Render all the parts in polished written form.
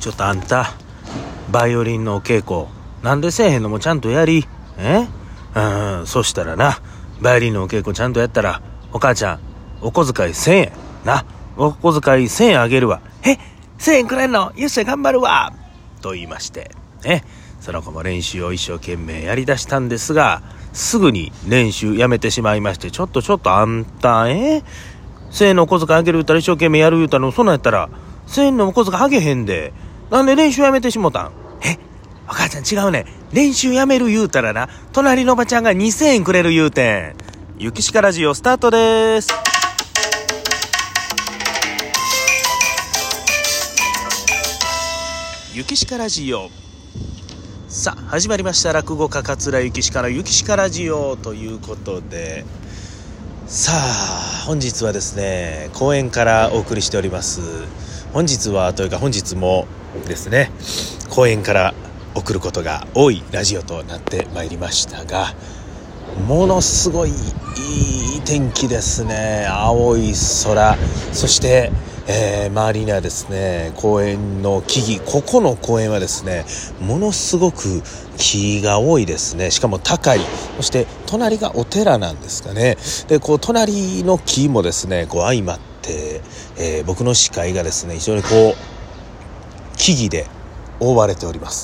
ちょっとあんた、バイオリンのお稽古なんでせえへんのもちゃんとやり。そしたらな、バイオリンのお稽古ちゃんとやったら、お母ちゃんお小遣い1000円な、お小遣い1000円あげるわ。1000円くれんの？よっしゃ頑張るわと言いましてその子も練習を一生懸命やりだしたんですが、すぐに練習やめてしまいまして、ちょっとあんた1000円のお小遣いあげる言ったら一生懸命やる言うたの、そんなんやったら1000円のお小遣いあげへんで、なんで練習やめてしもたん？お母ちゃん違うね、練習やめる言うたらな、隣のおばちゃんが2000円くれる言うてん。ゆきしかラジオスタートです。ゆきしかラジオ、さあ始まりました。落語家桂ゆきしかのゆきしかラジオということで、さあ本日はですね、公園からお送りしております。本日もですね、公園から送ることが多いラジオとなってまいりましたが、ものすごいいい天気ですね。青い空、そして周りにはですね、公園の木々、ここの公園はですね、ものすごく木が多いですね。しかも高い。そして隣がお寺なんですかね。で、隣の木もですね、相まって、僕の視界がですね、非常に木々で覆われております。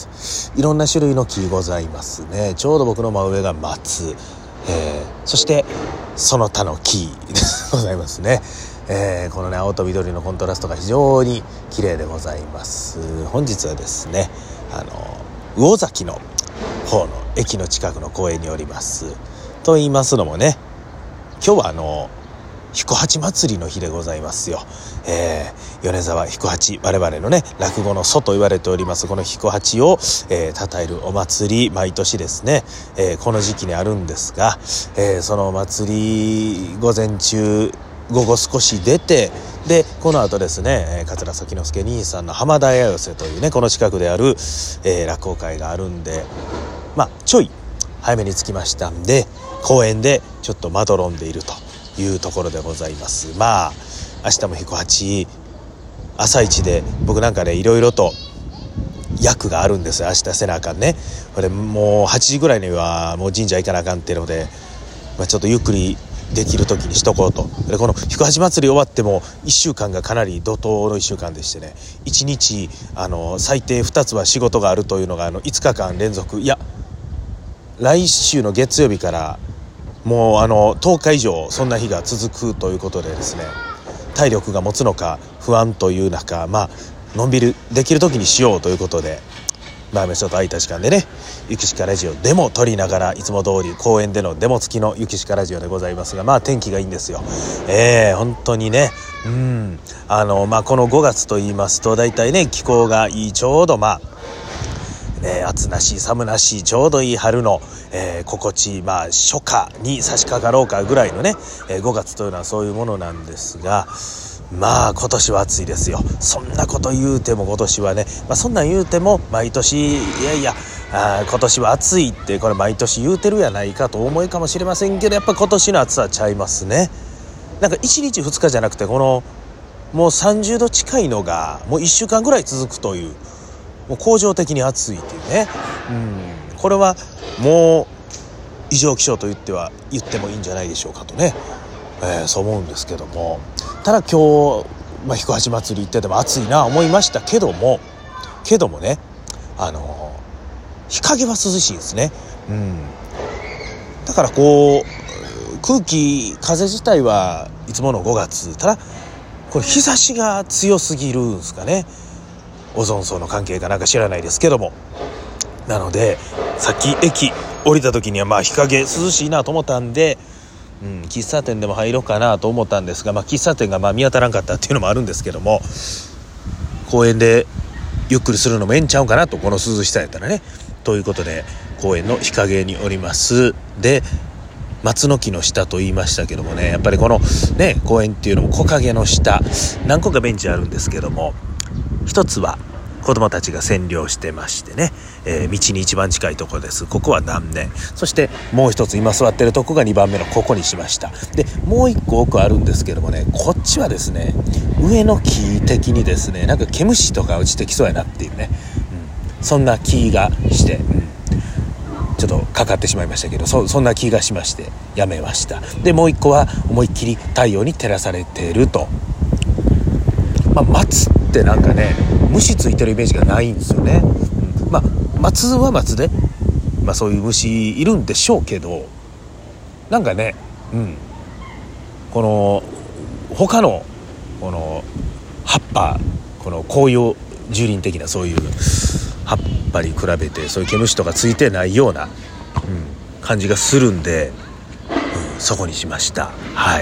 いろんな種類の木ございますね。ちょうど僕の真上が松、そしてその他の木でございますね。このね、青と緑のコントラストが非常に綺麗でございます。本日はですね、魚崎の方の駅の近くの公園におります。と言いますのもね、今日は彦八祭りの日でございますよ。米沢彦八、我々のね落語の祖と言われておりますこの彦八を称えるお祭り、毎年ですね、この時期にあるんですが、そのお祭り午前中午後少し出て、でこの後ですね、桂崎之助兄さんの浜田屋寄せというね、この近くである、落語会があるんで、ちょい早めに着きましたんで、公園でちょっとまどろんでいるというところでございます。明日も彦八朝一で、僕なんかねいろいろと役があるんですよ。明日せなあかんね。これもう8時ぐらいにはもう神社行かなあかんっていうので、ちょっとゆっくりできる時にしとこうと。でこの彦八祭り終わっても1週間がかなり怒涛の1週間でしてね、1日最低2つは仕事があるというのが5日間連続、いや来週の月曜日からもう10日以上そんな日が続くということでですね、体力が持つのか不安という中、のんびりできる時にしようということで、ちょっと空いた時間でね、ゆきしかラジオデモ撮りながら、いつも通り公園でのデモ付きのゆきしかラジオでございますが、天気がいいんですよ。本当にね、この5月と言いますと、だいたいね気候がいい、ちょうど暑なし寒なしちょうどいい春の、心地初夏に差し掛かろうかぐらいのね、5月というのはそういうものなんですが、今年は暑いですよ。そんなこと言うても今年はね、そんなん言うても毎年今年は暑いってこれ毎年言うてるやないかとお思いかもしれませんけど、やっぱ今年の暑さちゃいますね。なんか1日2日じゃなくて、もう30度近いのがもう1週間ぐらい続くという、もう恒常的に暑いというね、これはもう異常気象と言ってもいいんじゃないでしょうかとね、そう思うんですけども、ただ今日、彦八祭り行ってても暑いな思いましたけどもね、日陰は涼しいですね。だから空気風自体はいつもの5月、ただこれ日差しが強すぎるんですかね。オゾン層の関係かなんか知らないですけども、なのでさっき駅降りた時には日陰涼しいなと思ったんで、喫茶店でも入ろうかなと思ったんですが、喫茶店が見当たらんかったっていうのもあるんですけども、公園でゆっくりするのもええんちゃうかなと、この涼しさやったらね、ということで公園の日陰におります。で松の木の下と言いましたけどもね、やっぱりこのね公園っていうのも木陰の下、何個かベンチあるんですけども、一つは子供たちが占領してましてね、道に一番近いところです。ここは何年、そしてもう一つ今座ってるとこが2番目のここにしました。でもう一個奥あるんですけどもね、こっちはですね上の木的にですねなんか毛虫とか落ちてきそうやなっていうね、そんな気がして、ちょっとかかってしまいましたけど、そんな気がしましてやめました。でもう一個は思いっきり太陽に照らされていると、松ってなんかね虫ついてるイメージがないんですよね。松は松で、そういう虫いるんでしょうけど、なんかね、この他のこの葉っぱ、この紅葉樹林的なそういう葉っぱに比べてそういう毛虫とかついてないような、感じがするんで、そこにしました。はい。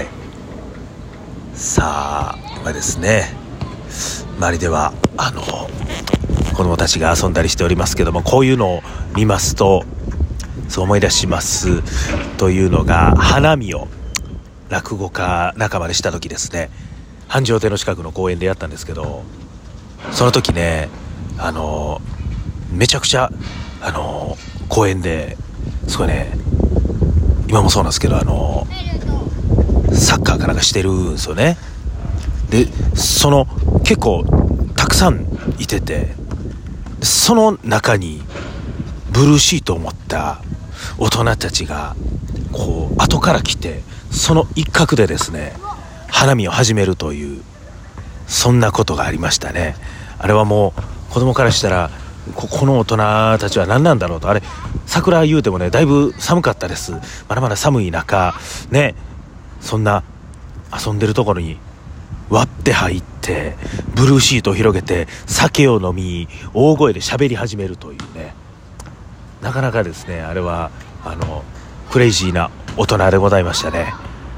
さあ今ですね、周りでは子供たちが遊んだりしておりますけども、こういうのを見ますとそう思い出しますというのが、花見を落語家仲間でした時ですね、繁盛亭の近くの公園でやったんですけど、その時ねめちゃくちゃ公園ですごいね、今もそうなんですけどサッカーかなんかしてるんですよね。で結構たくさんいてて、その中にブルーシートを持った大人たちがこう後から来て、その一角でですね花見を始めるという、そんなことがありましたね。あれはもう子供からしたらこの大人たちは何なんだろうと。あれ桜言うてもねだいぶ寒かったです。まだまだ寒い中ね、そんな遊んでるところに割って入ってブルーシートを広げて酒を飲み大声で喋り始めるというね、なかなかですねあれはクレイジーな大人でございましたね。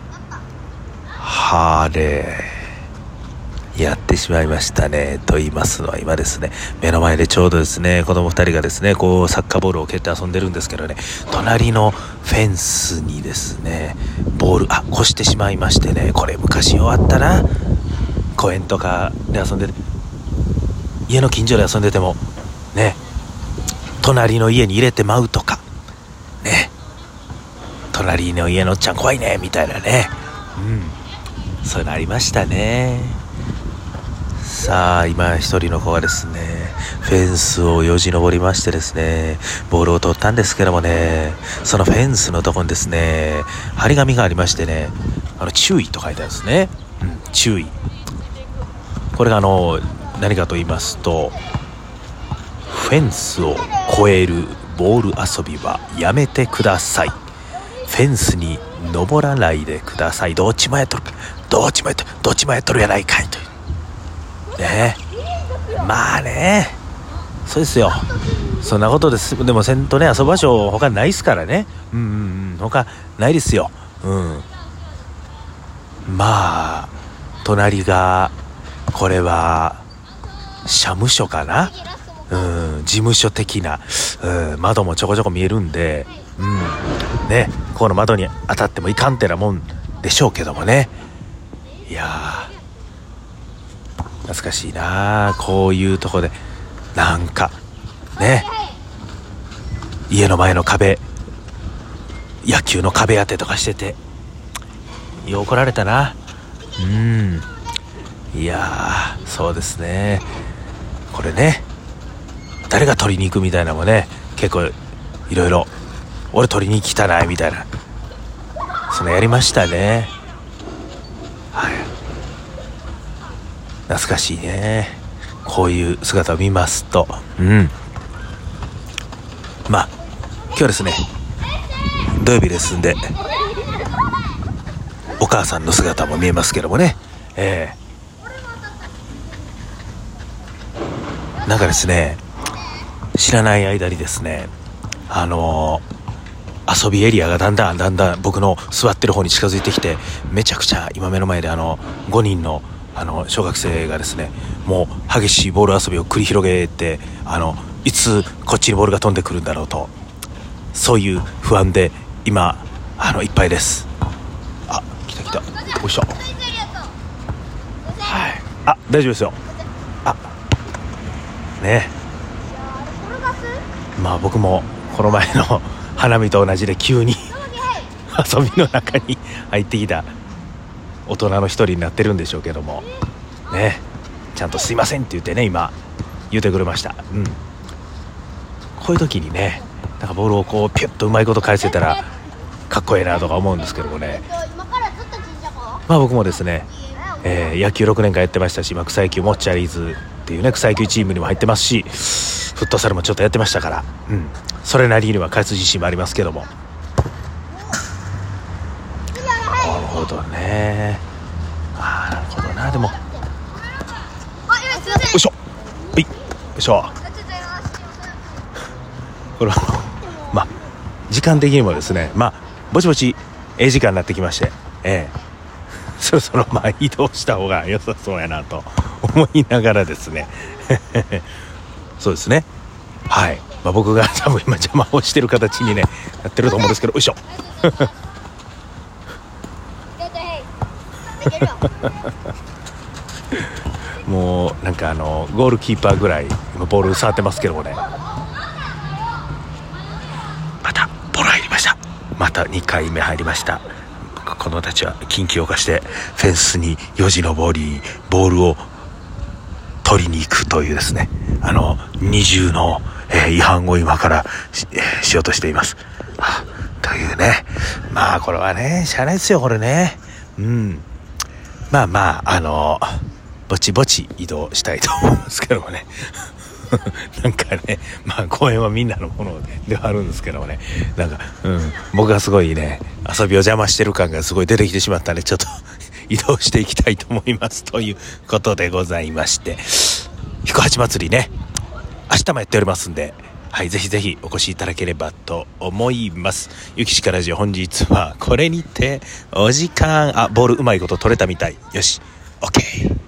やってしまいましたね。と言いますのは、今ですね目の前でちょうどですね子供2人がですねこうサッカーボールを蹴って遊んでるんですけどね、隣のフェンスにですねボール越してしまいましてね、これ昔終わったな。公園とかで遊んでて、家の近所で遊んでてもね、隣の家に入れてまうとかね、隣の家のおっちゃん怖いねみたいなね、そういうのありましたね。さあ今一人の子がですねフェンスをよじ登りましてですねボールを取ったんですけどもね、そのフェンスのところにですね張り紙がありましてね、注意と書いてあるんですね。注意。これが何かと言いますと、フェンスを越えるボール遊びはやめてください、フェンスに登らないでください、どっちもやっとるやないかいというね。そうですよ、そんなことです。でもせんとね遊ぶ場所他ないですからね。他ないですよ。隣がこれは社務所かな、事務所的な、窓もちょこちょこ見えるんで、この窓に当たってもいかんてなもんでしょうけどもね。いや懐かしいな、こういうとこでなんかね、家の前の壁、野球の壁当てとかしてて怒られたな。いやそうですね、これね誰が取りに行くみたいなのもね結構いろいろ、俺取りに来たないみたいな、そのやりましたね。懐かしいね、こういう姿を見ますと。今日ですね土曜日ですんでお母さんの姿も見えますけどもね、なんかですね知らない間にですね遊びエリアがだんだん僕の座ってる方に近づいてきて、めちゃくちゃ今目の前で5人の小学生がですねもう激しいボール遊びを繰り広げて、いつこっちにボールが飛んでくるんだろうと、そういう不安で今いっぱいです。来たおいしょ。大丈夫ですよ。 ね。まあ僕もこの前の花見と同じで急に遊びの中に入ってきた大人の一人になってるんでしょうけどもね、ちゃんとすいませんって言ってね、今言ってくれました。こういう時にね、なんかボールをこうピュッとうまいこと返せたらかっこいいなとか思うんですけどもね。まあ僕もですね、野球6年間やってましたし、草野球モッチャリーズっていうね草野球チームにも入ってますし、フットサルもちょっとやってましたから、それなりには返す自信もありますけども。なるほどね。なるほどな。でもよいしょ、はい、よいしょ。これはまあ時間的にもですね、ぼちぼち時間になってきまして、そろそろ移動した方が良さそうやなと思いながらですねそうですね、はい、僕が多分今邪魔をしてる形にねなってると思うんですけど、よいしょもうなんかゴールキーパーぐらい今ボール触ってますけどもね。またボール入りました。また2回目入りました。子供たちは緊急を化してフェンスによじ登りボールを取りに行くというですね、二重の、違反を今から しようとしています。というね、これはねしゃあないですよこれね。ぼちぼち移動したいと思いますけどもねなんかね、公園はみんなのものではあるんですけどもね、なんか、僕がすごいね遊びを邪魔してる感がすごい出てきてしまったんで、ちょっと移動していきたいと思いますということでございまして、ひこはち祭りね明日もやっておりますんで、ぜひぜひお越しいただければと思います。ゆきしかラジオ、本日はこれにてお時間。ボールうまいこと取れたみたい。よし OK。